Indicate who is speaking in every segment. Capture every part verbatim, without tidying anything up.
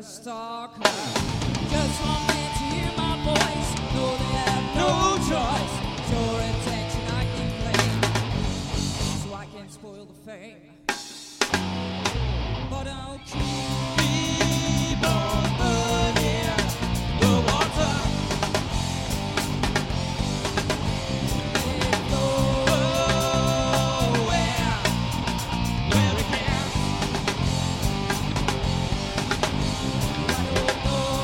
Speaker 1: star cloud. Just want them to hear my voice, know they have no choice. It's your attention I can claim, so I can spoil the fame. But I'll keep on burning the water. Let it flow where, where it can. I don't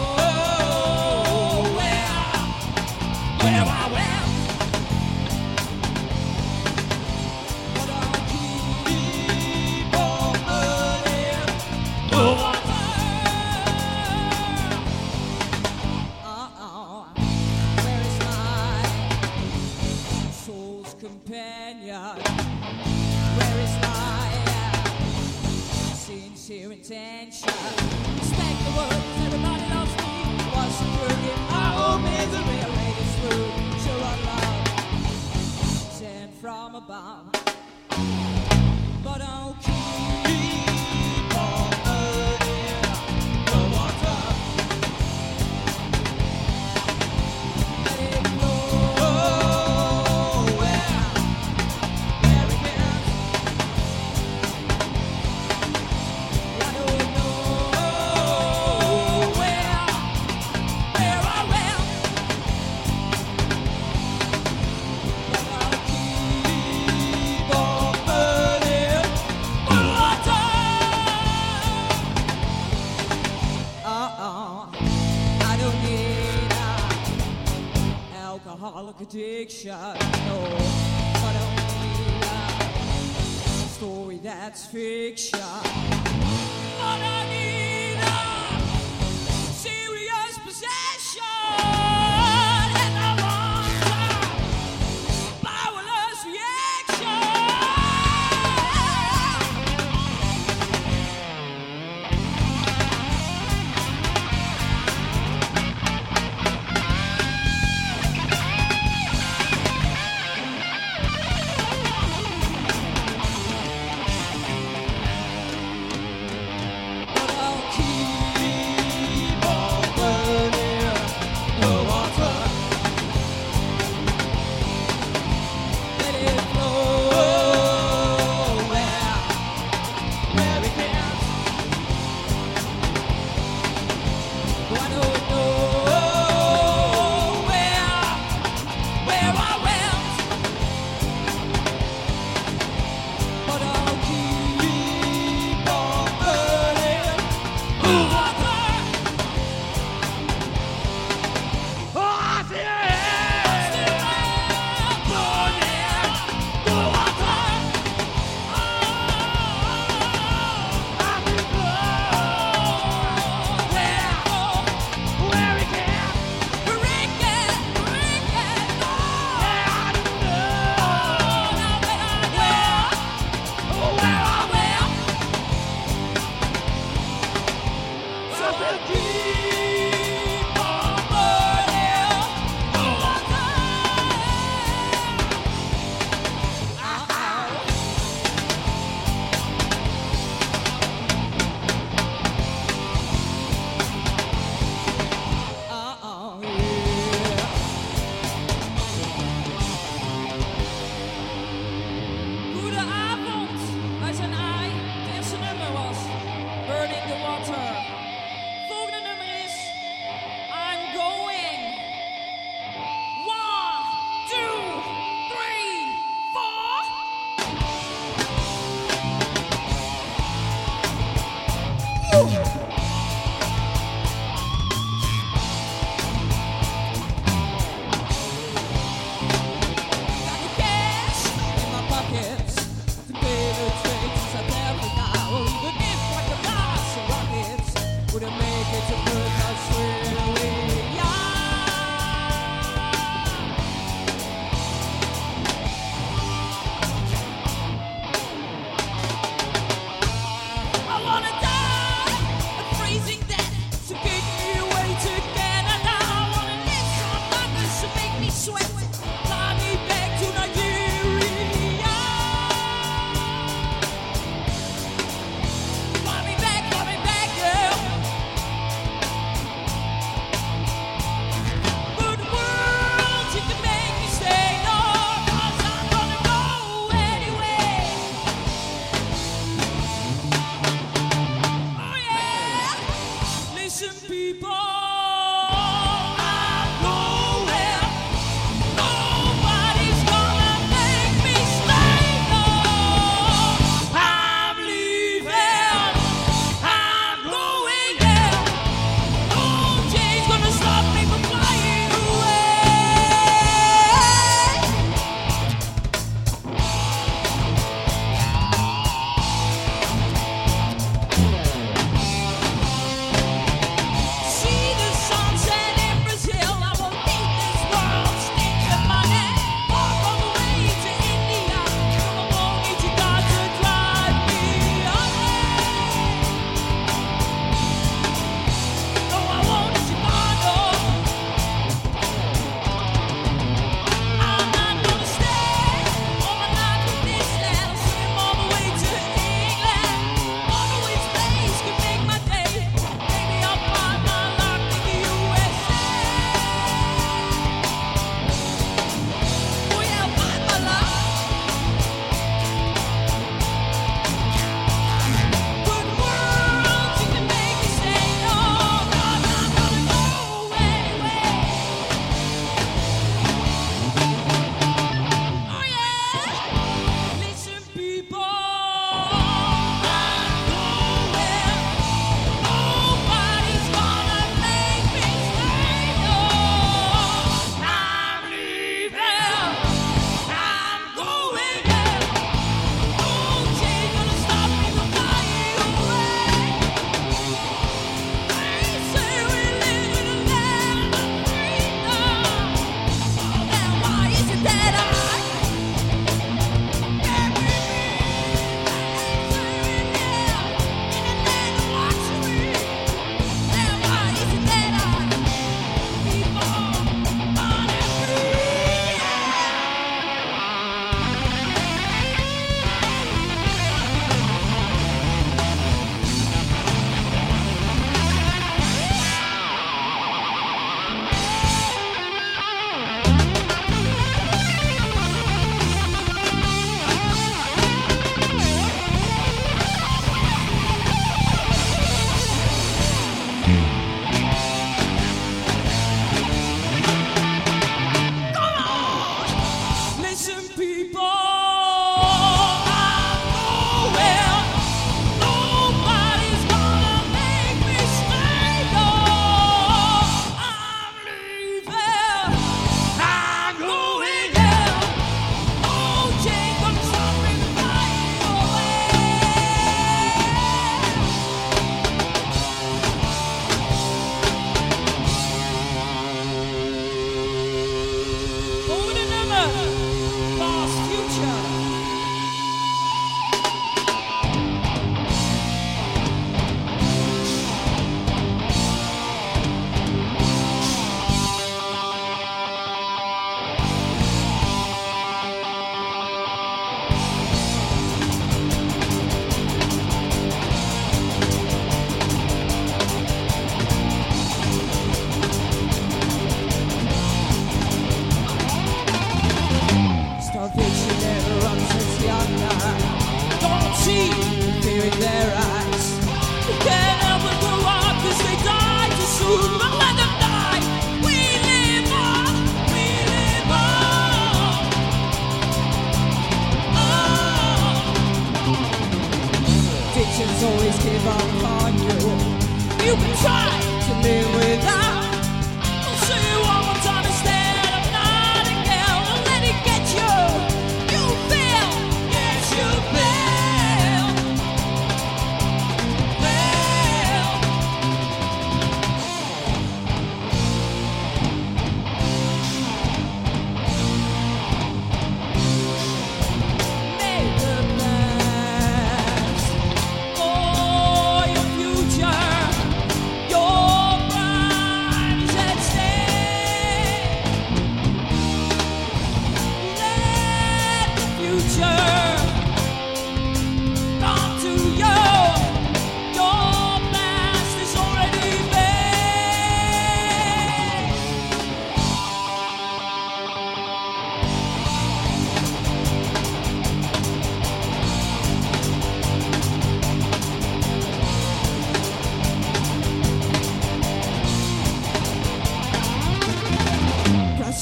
Speaker 1: know where, where I went. But I'll keep on burning the water. Uh-uh. Where is my soul's companion? Where is my uh, sincere intention? Respect the words everybody loves me. Was secure in my own misery. I laid it through, sure I love, sent from above. But I'll keep on burning the water. Let it flow where, where it can. I don't know where, where I went. But I'll keep on burning the water. Uh-uh. I don't need an alcoholic addiction, no. I don't need a story that's fiction. But I need a serious possession, and I want a powerless reaction. But I'll keep on burning the water. Let it flow where, where it can. I don't know where, where I went. But I'll keep on burning the water. Oh, I see it. Still burning the water. Oh, I will go where,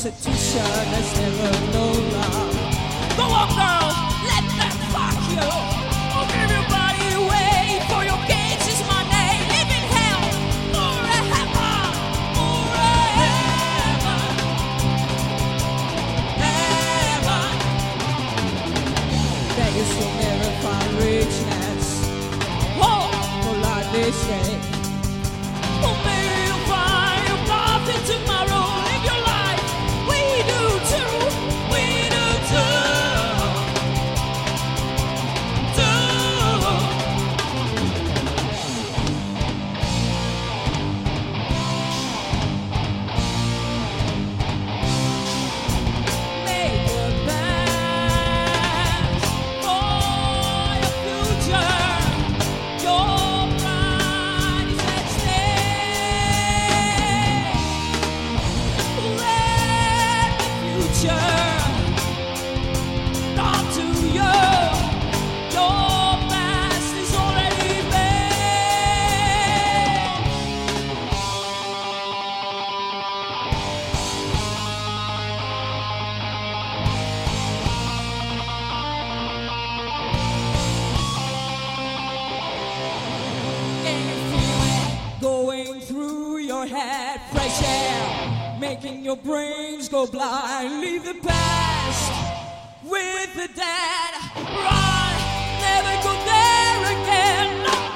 Speaker 1: prostitution, there's never no love. Go on, girl, let them fuck you. I'll give your body away for your kids is my name. Live in hell forever, forever, ever. That you shall never find richness. Oh, for like this day. Oh, maybe you'll find your path in tomorrow. Live your life. We do too. We do too. Making your brains go blind. Leave the past with the dead. Run, never go there again.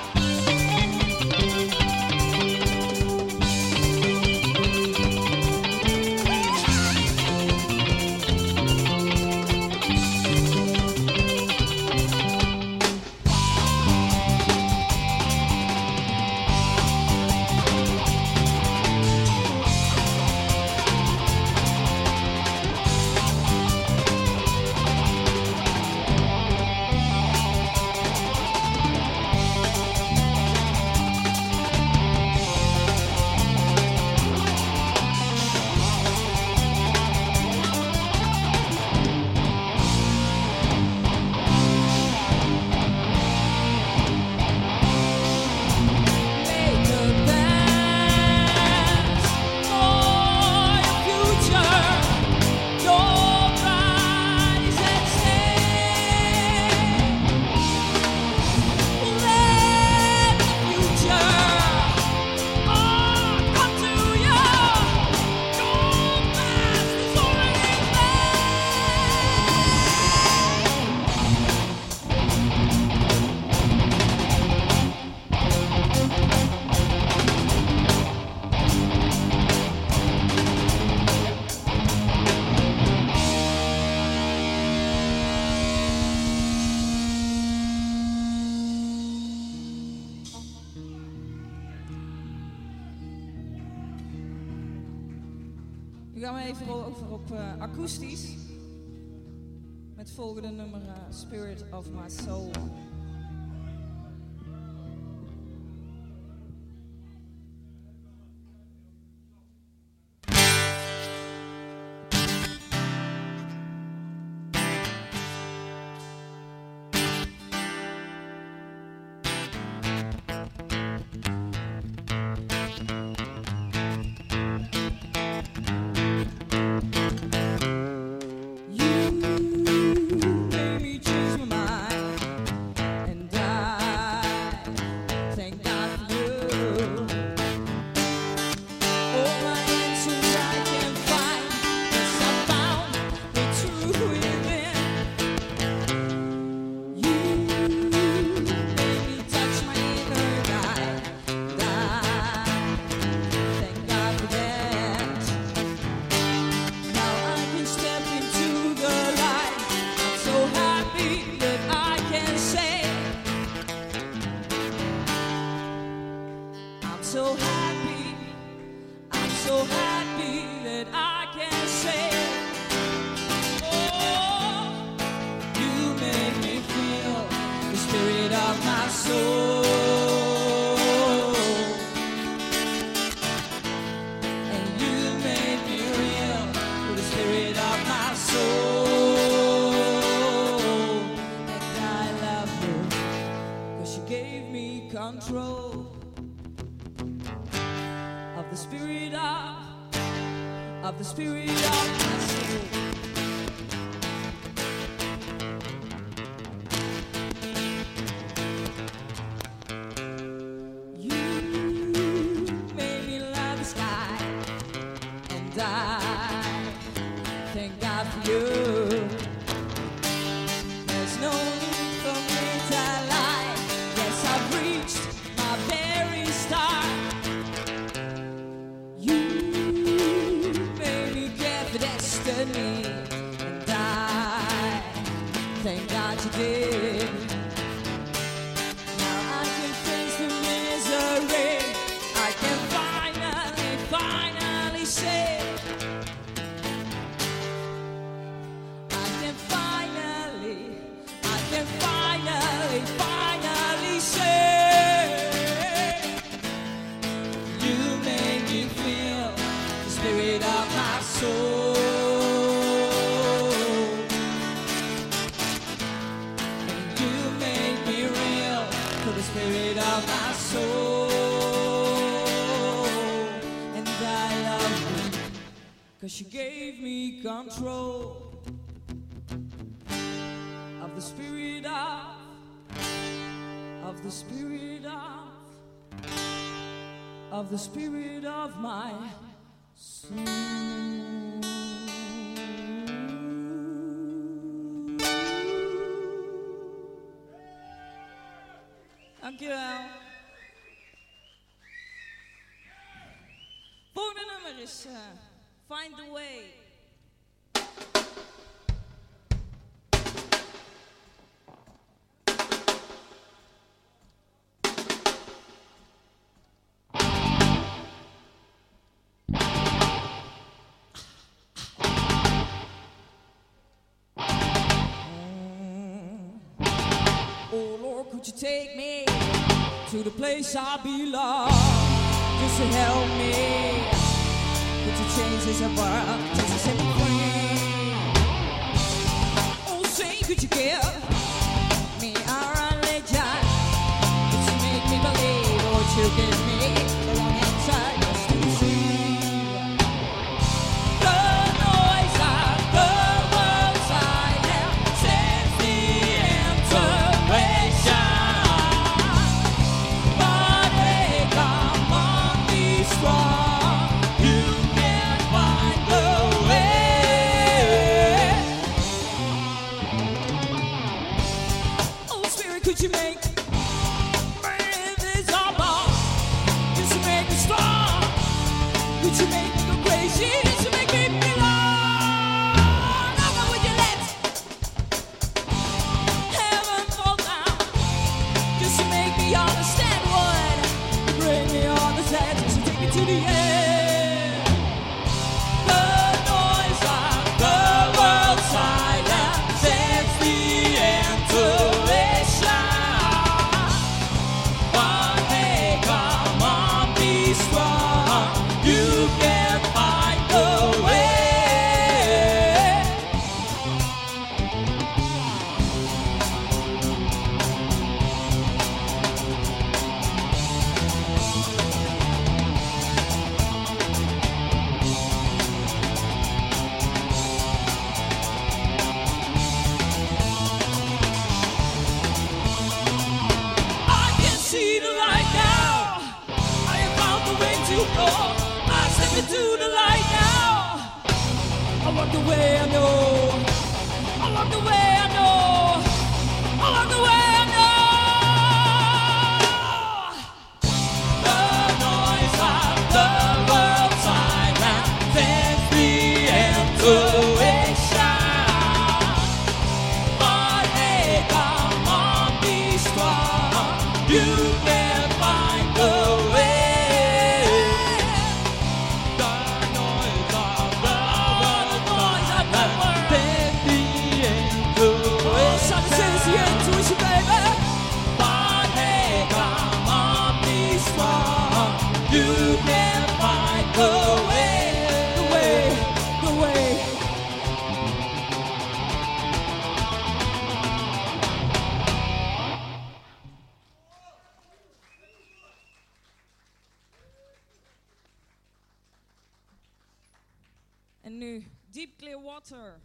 Speaker 1: Nu gaan we even over op uh, akoestisch. Met het volgende nummer uh, Spirit of My Soul. So happy, I'm so happy that I can say, oh, you make me feel the spirit of my soul, and you made me real with the spirit of my soul, and I love you, 'cause you gave me control. The spirit of, of the spirit of my soul. You made me love the sky, and I thank God for you. There's no need for me to lie. Yes, I've reached my very star. You made me care for destiny, and I thank God you did. Now I can face the misery. I can finally, finally say I can finally, I can finally, finally say you make me feel the spirit of my soul. And you make me real to the spirit of my soul. And I love you, 'cause you gave me control of the spirit of, of the spirit of, of the spirit of my soul. Dankjewel. Volgende nummer is uh, Find the Way. Oh Lord, could you take me to the place I belong? Just to help me. Could you change this world just to set me free? Oh, say, could you give me a religion? Could you make me believe what you give me? The wrong answer just to see. The noise of the world silent sends the intuition. But hey, come on, be strong. You can find the way. Oh, Spirit, could you make me invisible? Could you make me strong? Could you make me go crazy? Could you make me belong? How about would you let heaven fall down? Just to make me understand what bring me on the set, just to take me to the end. The noise of the world silent sends the intuition. But hey, come on, be strong. You can find the way. I can see the light now. I have found the way to go. I step into the light now. I walk the way I know. I walk the way I know. I walk the way I know. The noise of the world silent sends the intuition. But hey, come on, be strong. You can find the way. The noise of the world, the noise of the world, sends the intuition. En nu Deep Clear Water.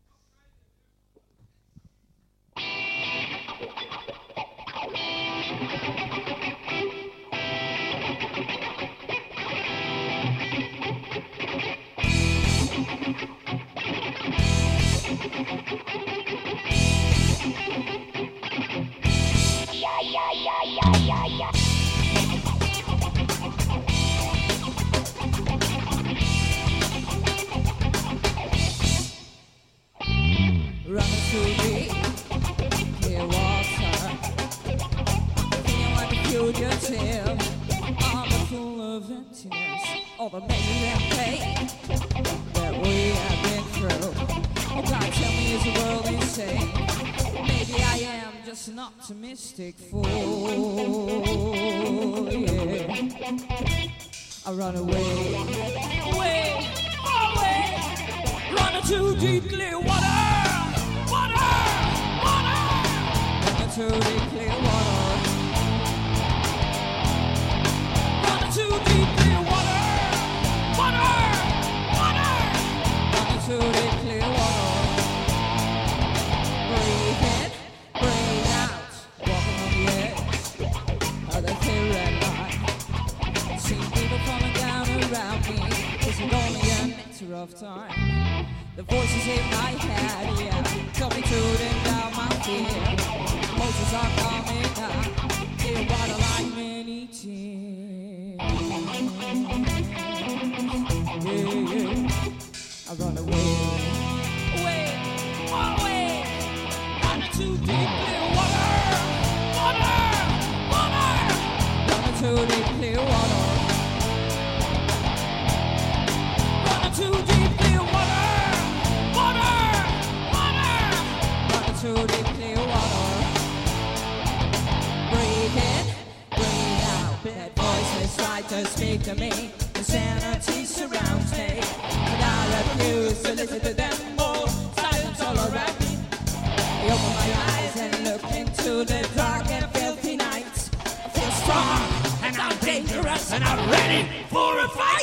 Speaker 1: Running through the clear water, feeling like a fugitive, I'm full of emptiness, all the pain and pain that we have been through. Oh God, tell me, is the world insane? Maybe I am just an optimistic fool, yeah. I run away, away, away, running too deep, clear water. To the clear water, running too deep, clear water, water, water, running to the clear water. Breathe in, breathe out, walking on the edge of the clear red line. Seeing people falling down around me, is it only a matter of time? The voices in my head, yeah, tell me to dim down my fear. Emotions are coming out, clear water like many tears. Yeah, yeah. I run away, away, away, running too deep, clear water, water, water, running too deep, clear water, running too deep, clear water, water, water, running too deep, clear water. Breathe in, breathe out. Bad voices try to speak to me. Insanity surrounds me, but I refuse to listen to them all. Silence all around me. I open my eyes and look into the dark and filthy night. I feel strong and I'm dangerous and I'm ready for a fight.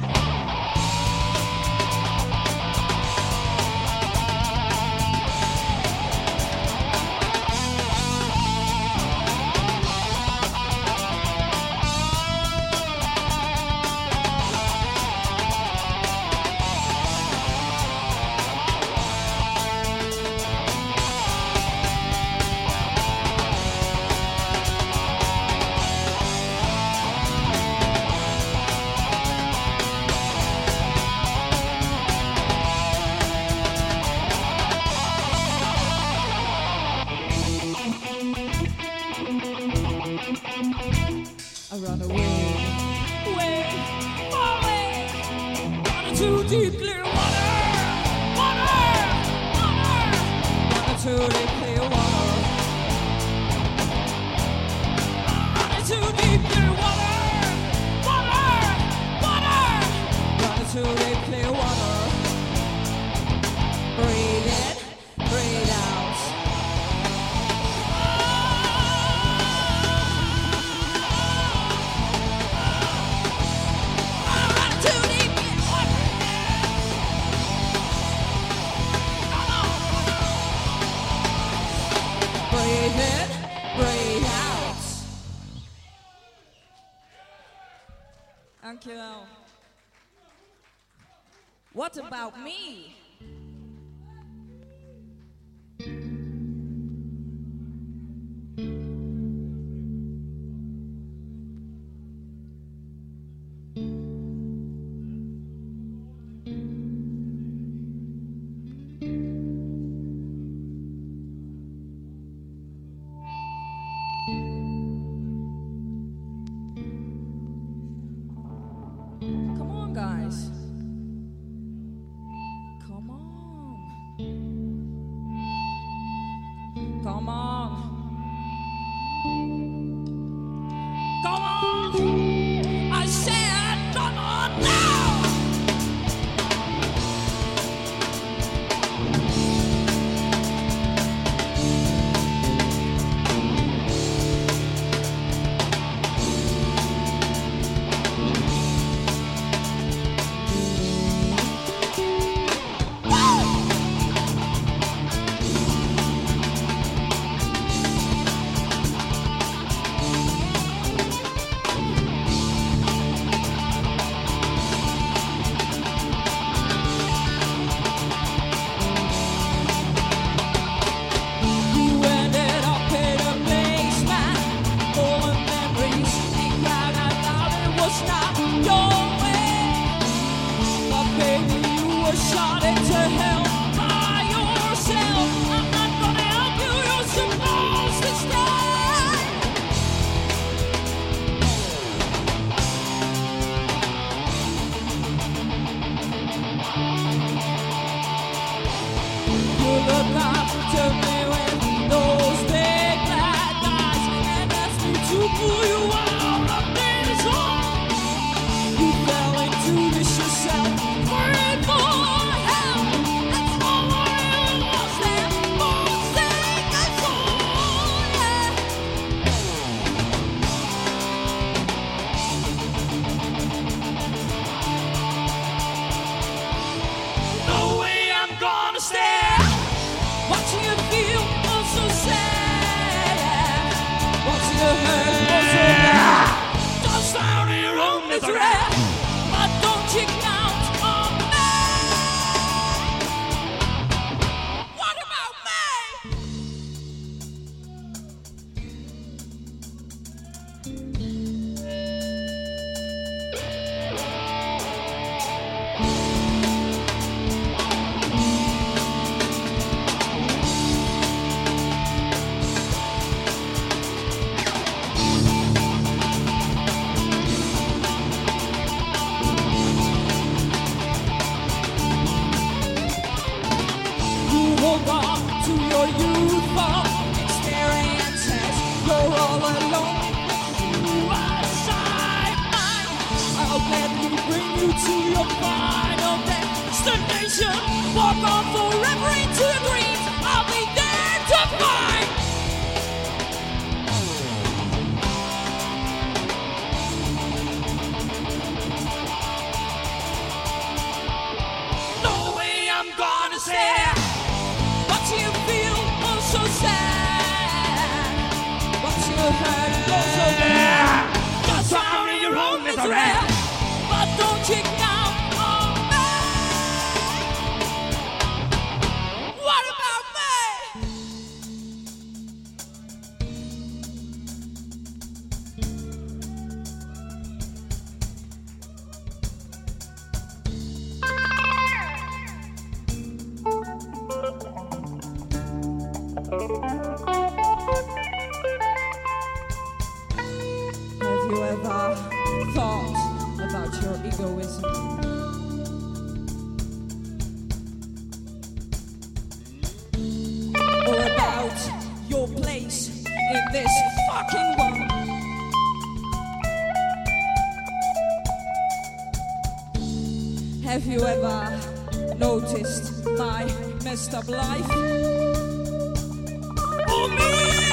Speaker 1: I run away, away, away, running too deep, clear water, water, water, running too deep, clear water, running too deep, clear water, water, water, running too deep, clear water. Breathe in, breathe out. Breathe in, breathe out. Dankjewel. What about me? Come on, guys. Come on. Come on. Come on. I said, come on now. took me with those big black eyes and asked me to pull you out of this hole. You fell into this yourself, praying for help. That's all I really was there for, saying that's all, yeah. No way I'm gonna stare, watching you feel oh so sad, watching you hurt oh so bad. Just down in your own misery, but don't you count on me. What about me? You hold on to your youthful experiences. You're all alone suicide mind. I'll gladly bring you to your final destination. Walk on forever into your dreams. I'll be there to find. No way I'm gonna stare, watching you feel oh so sad, watching you hurt oh so bad. Just drown in your own misery, but don't you count on me. What about me? Have you ever thought about your egoism? Or about your place in this fucking world? Have you ever noticed my messed up life? Oh, me!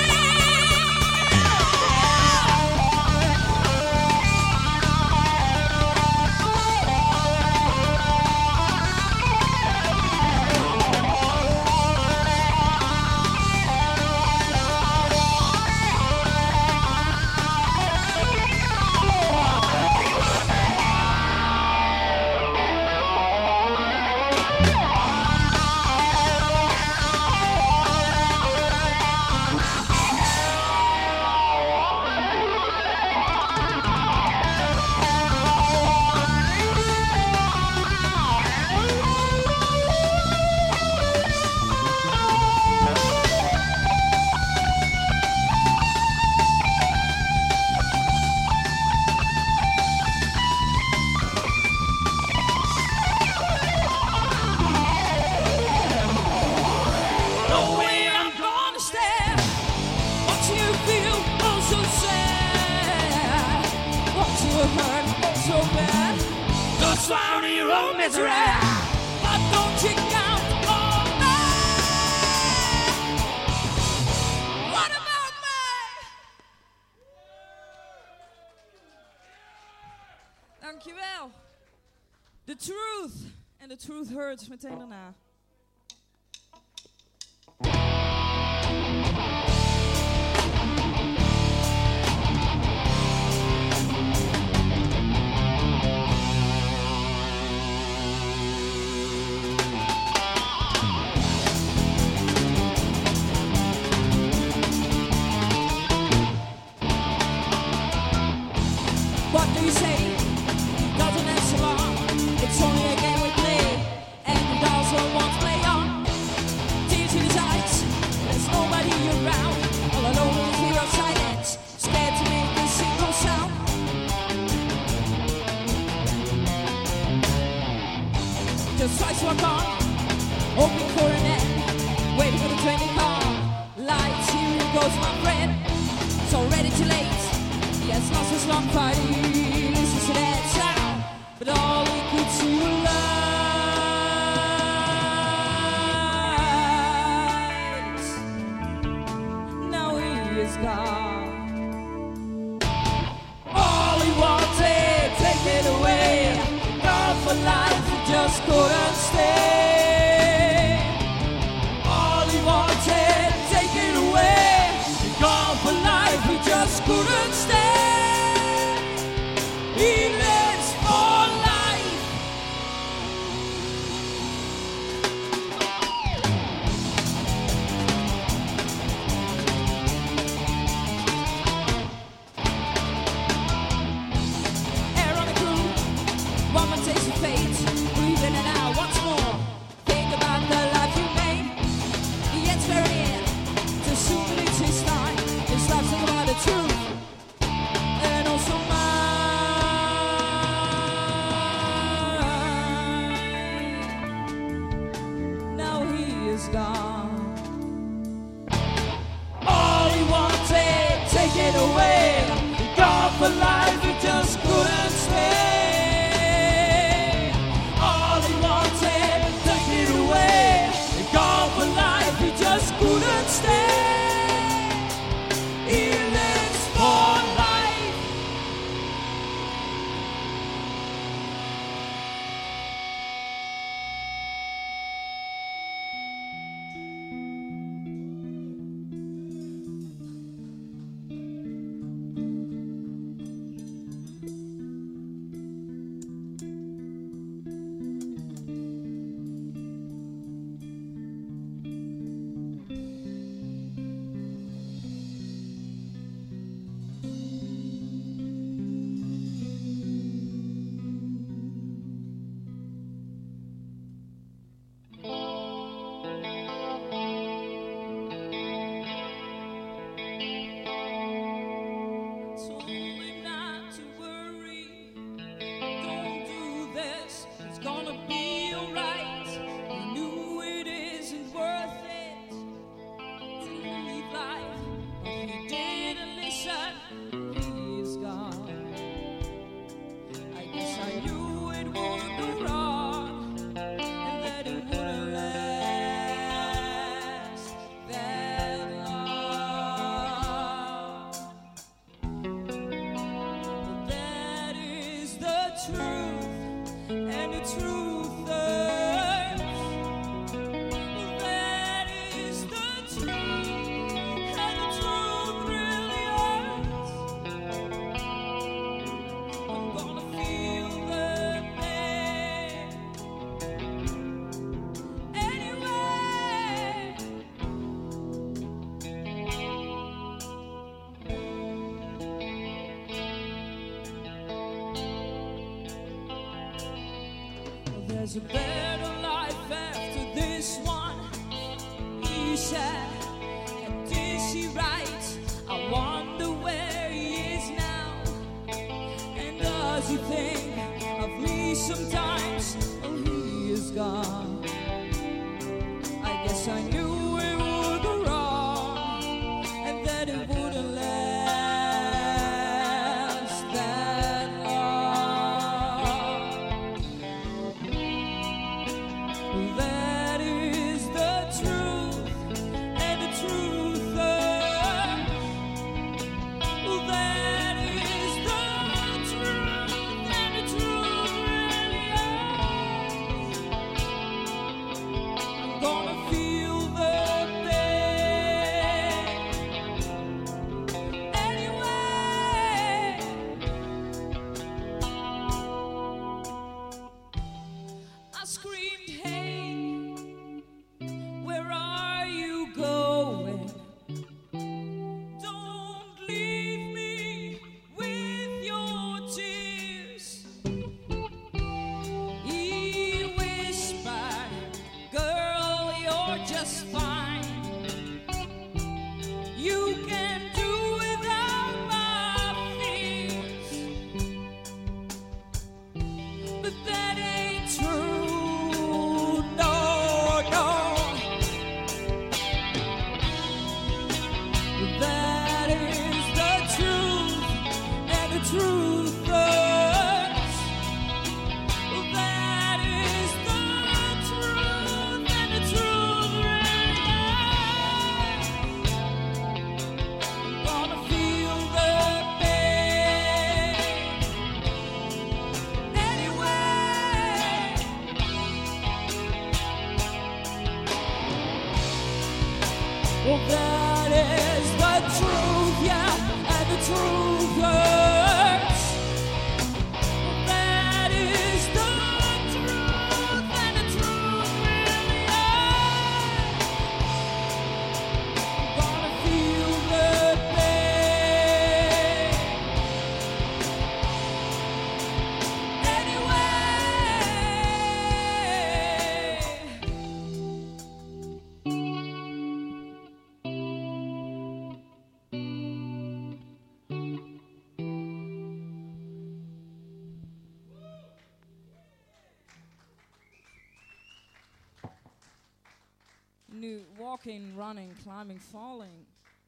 Speaker 1: Drown in your own misery, but don't you count on me. What about me? Dankjewel. The Truth. En The Truth Hurts meteen daarna. What do you say? It doesn't answer long. It's only a game we play, and it also won't play on. Tears in his eyes, there's nobody around. All alone in fear of silence, scared to make a single sound. Just tries to walk on, hoping for an end, waiting waiting for the train to come. Lights, here goes my friend. It's already too late. He has lost his long fight. He listens to that sound, but all he could see were lights. Now he is gone. All he wanted, take it away. Gone for life, he just couldn't stay. All he wanted, take it away. Gone for life, he just couldn't stay. He lives for life. Air on the crew, one more taste of fate. Breathe in and out once more. Think about the life you made. It's very in to soon reach his time. His life's think about the truth and also mine. Now he is gone. All he wanted, take it away. Gone for life, he just couldn't stay. All he wanted, take it away. Gone for life, he just couldn't stay. He lives for life. Told me not to worry. Don't do this. It's gonna be alright. You knew it isn't worth it to leave life, but he didn't listen. He's gone. I guess I knew it would go wrong, and that it wouldn't last that long. But that is the truth, and the truth hurts. But that is the truth, and the truth really hurts. I'm gonna feel the pain anyway. There's a better life after this one, he said. And did she right? I wonder where he is now. And does he think of me sometimes? Oh, he is gone. I guess I knew it would go wrong, and that it wouldn't last that long. That is the truth, and the truth hurts. That is the truth, and the truth really hurts. I'm gonna feel the pain anyway. I screamed, hey, where are you going? Don't leave me with your tears. He whispered, girl, you're just fine. You can do without my fears. But that ain't true. Well, that is the truth, yeah, and the truth hurts. Well, that is the truth, and the truth really hurts. Gonna feel the pain anyway. New walking, running, climbing, falling.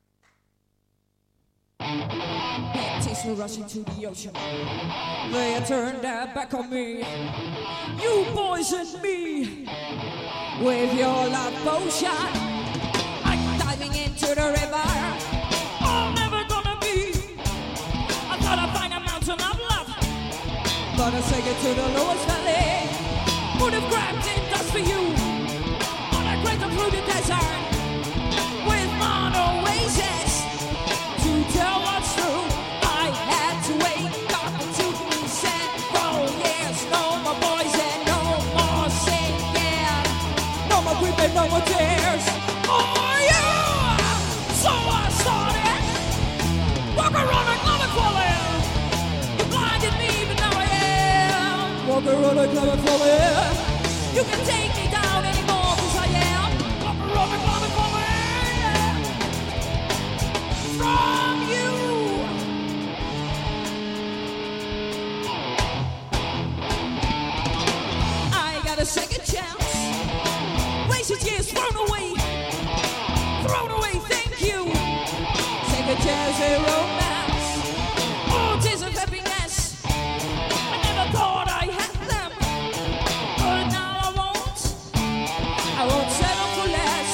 Speaker 1: Baptists were rushing to the ocean. They had turned their back on me. You poisoned me with your love potion. I'm diving into the river. I'm never gonna be. I thought I'd find a mountain of love, but I take it to the lowest valley. Would have grabbed it just for you. Through the desert with my oasis to tell what's true. I had to wake up to me said, oh yes, no more poison, no more singing, no more weeping, no more tears. Oh yeah! So I started walk around like another falling. You blinded me, but now I am walk around like another falling. You can take me down anymore, cause I am Robert, Robert, from you. I got a second chance. Wasted years thrown away. Thrown away, thank you. Second chance, a romance. Oh, tears of happiness. I never thought I had them, but now I won't. I won't settle for less.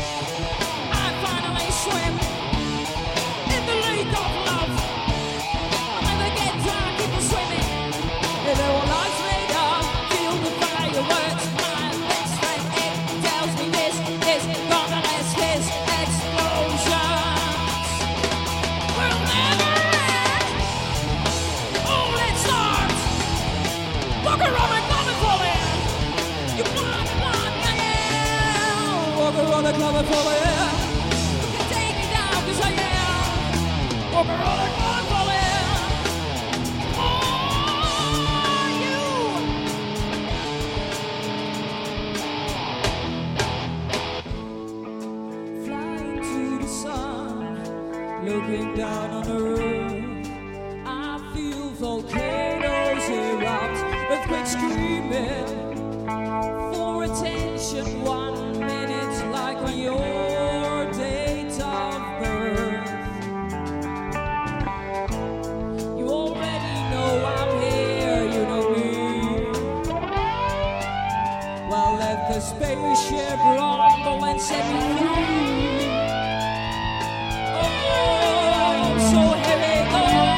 Speaker 1: Swim in the lake of love. I'll never get dry, keep on swimming. If there were lights made up, feel the fireworks. My best friend, it tells me this is gonna last his explosions. We'll never end. Oh, let's start. Walk around like Clover falling. You blind, blind, yeah. Walk around like Clover falling. I am over all the God falling. Oh, you. Flying to the sun, looking down on the earth. I feel volcanoes erupt, earthquakes screaming for attention. One minute like on your date of birth. You already know I'm here, you know me. Well, let the spaceship rumble and set me free. Oh, so here we go.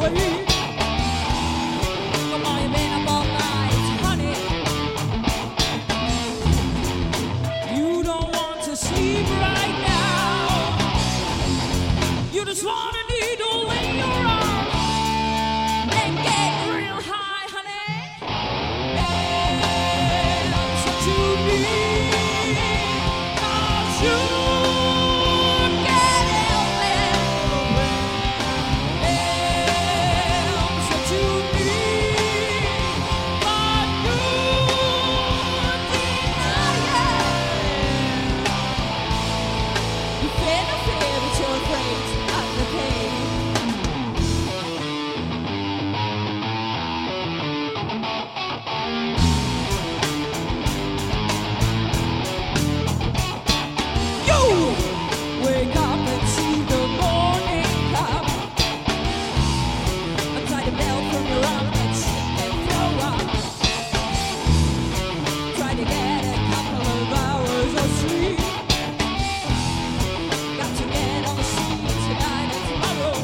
Speaker 1: away. Come on, you've been up all night, honey. You don't want to sleep right now. You just want a needle in your arm and get real high, honey. That's what you need, 'cause you can't help it. That's what you need, but you deny it. You fear no fear, but you're afraid of the pain. You wake up and see the morning come. Untie the bell from your arm and sit and throw up. Try to get a couple of hours of sleep. Got to get on the street tonight and tomorrow.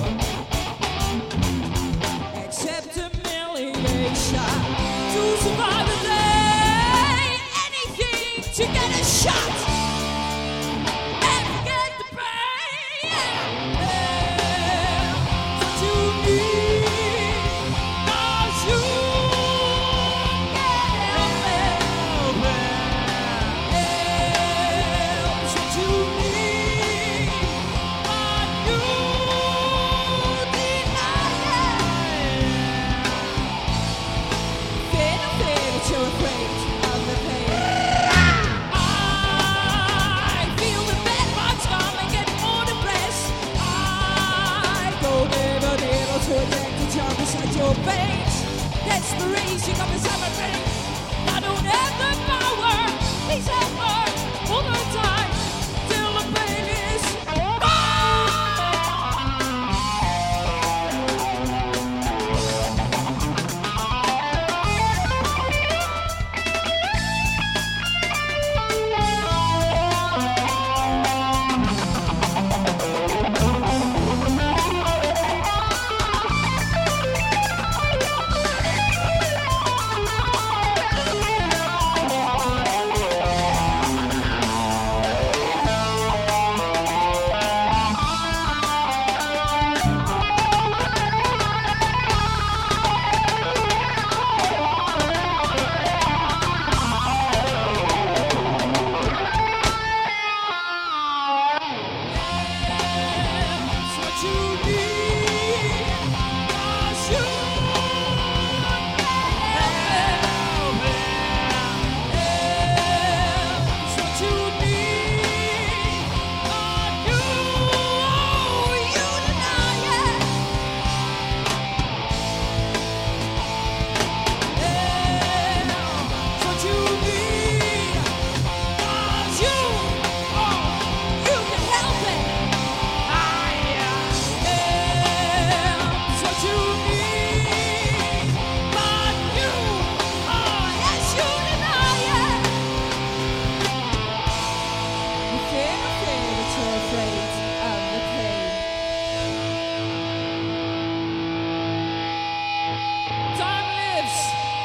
Speaker 1: Accept humiliation to survive the day. Anything to get a shot and forget the pain. That's what you need, 'cause you can't help it. That's what you need, but you deny it. Fear no fear, but you're afraid of the pain. I feel the bad vibes come and get more depressed. I go never, never to a deck to jump beside your face. Desperation comes beside my face. I don't have the power. Please help her all the time till the pain is That's what you need, 'cause you can't help it. That's what you need, but you, you deny it. That's what you need, 'cause you, oh, you can help it. That's what you need, but you, oh yes, you deny it. You fear no fear, but you're afraid of the pain. Time lives.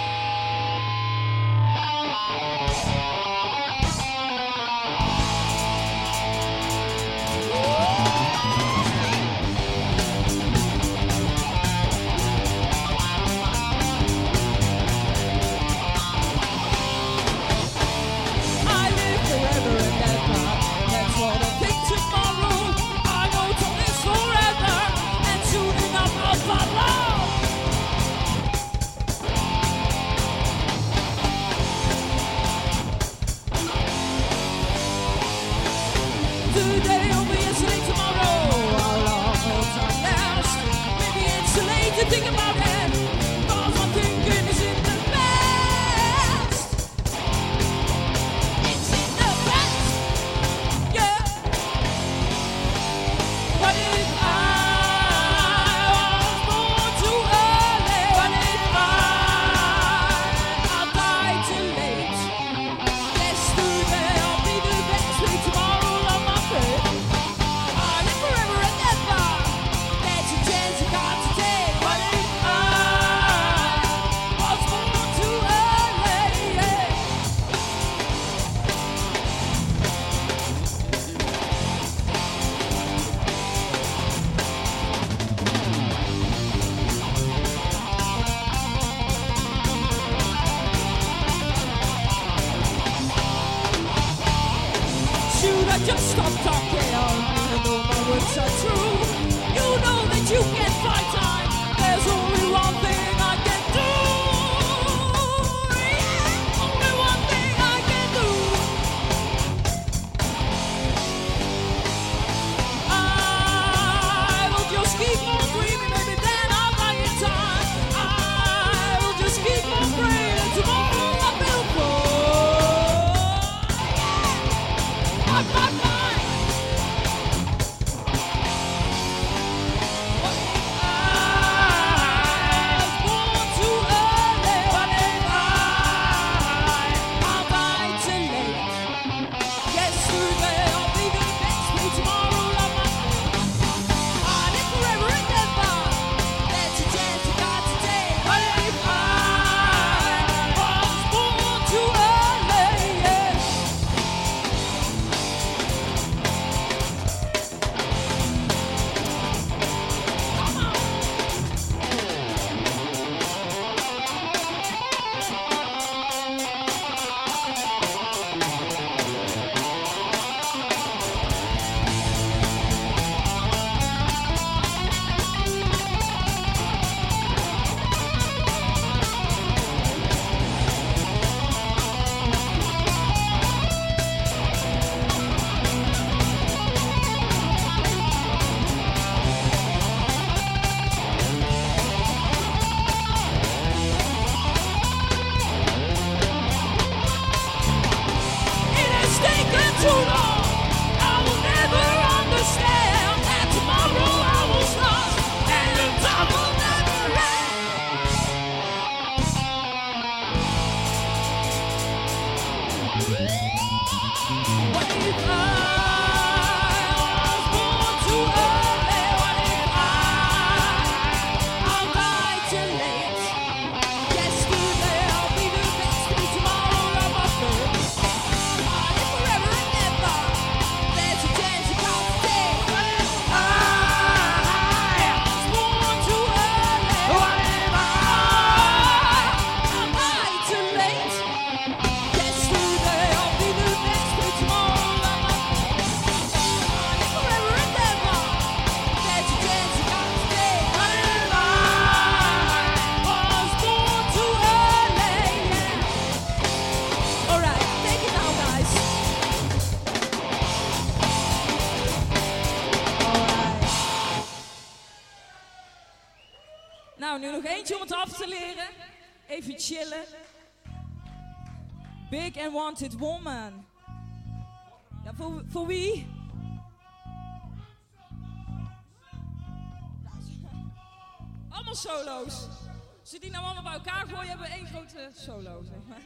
Speaker 1: I live forever and ever. That's what I think tomorrow. I know time is forever, and soon enough I'll follow. Today will be yesterday, tomorrow. How long will time last? Maybe it's too late to think about it, 'cause I'm thinking it's in the past. It's in the past, yeah. What if I was born too early? What if I, I'll die too late? Yesterday I'll be the best way, tomorrow I'm afraid. I live forever and ever. There's a chance you got to take. What if Nou, nu nog eentje om het af te leren. Even chillen. Big and Wanted Woman. Ja, voor, voor wie? Allemaal solo's. Als je die nou allemaal bij elkaar gooien, hebben we één grote solo, zeg maar.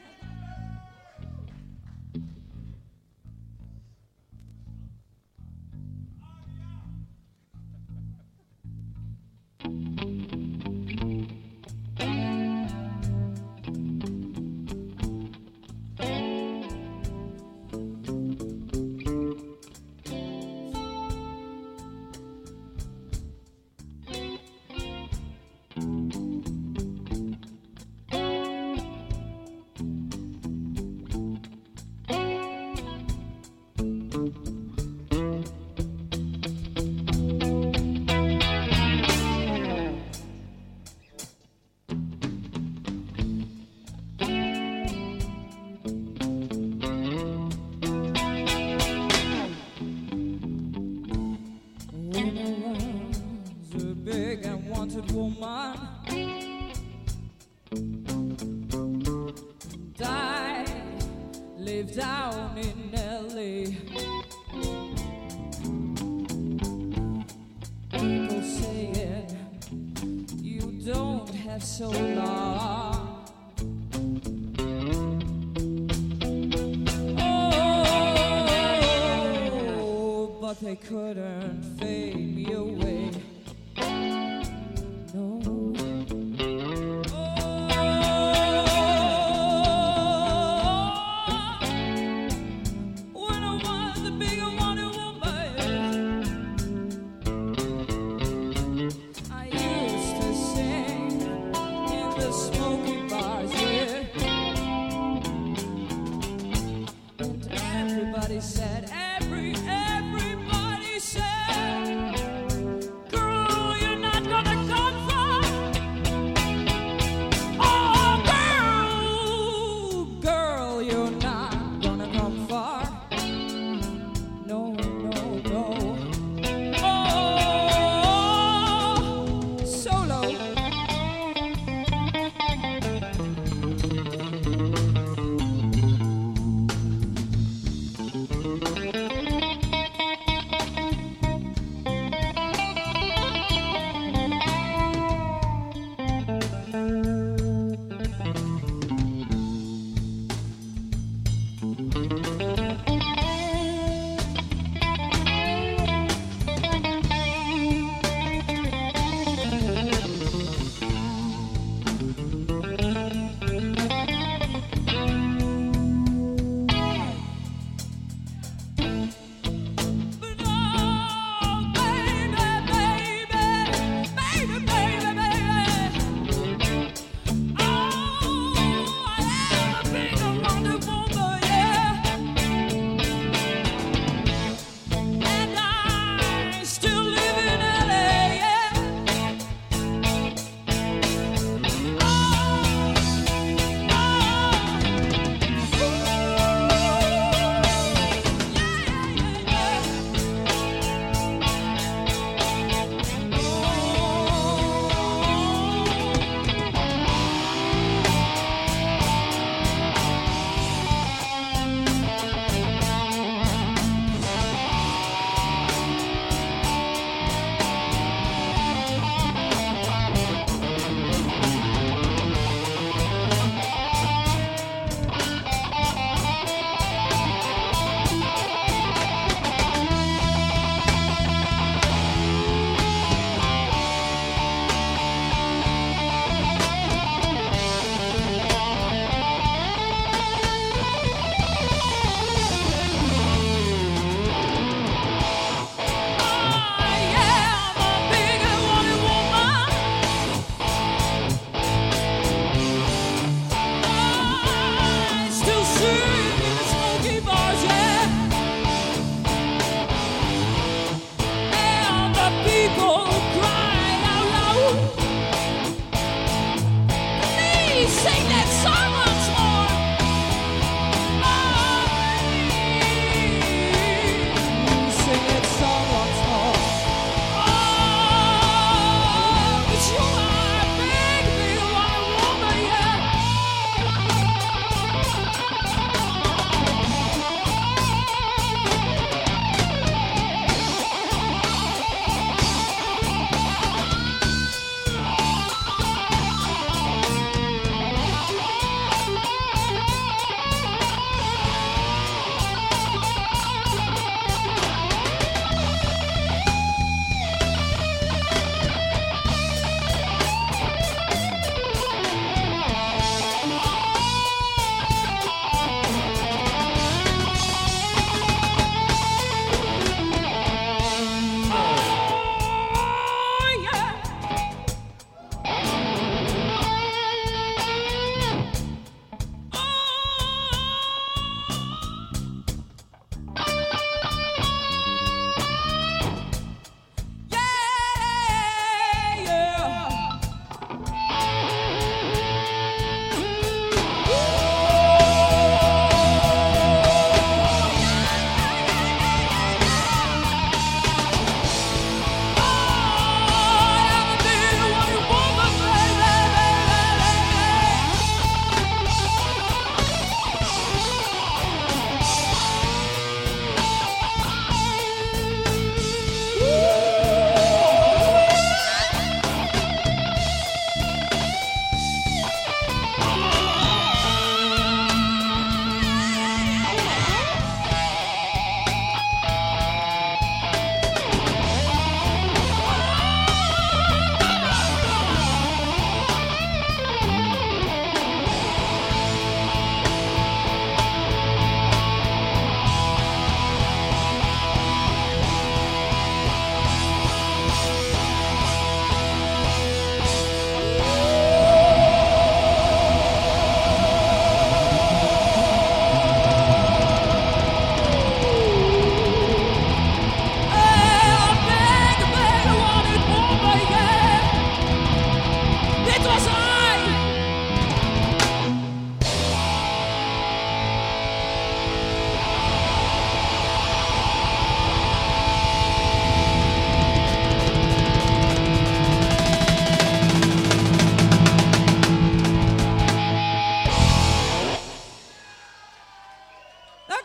Speaker 2: Sing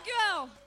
Speaker 1: girl.